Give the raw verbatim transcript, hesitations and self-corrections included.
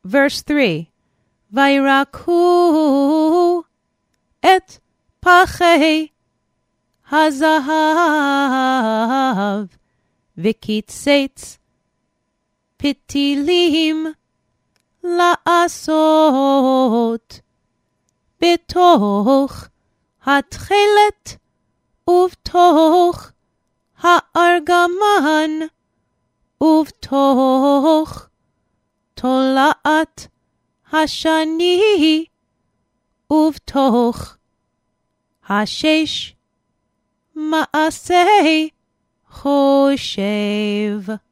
verse three. וירקו את פחי הזהב וקיצץ פתילים לעשות בתוך התכלת ובתוך הארגמן ובתוך תולעת השני ובתוך השש מעשי חושב.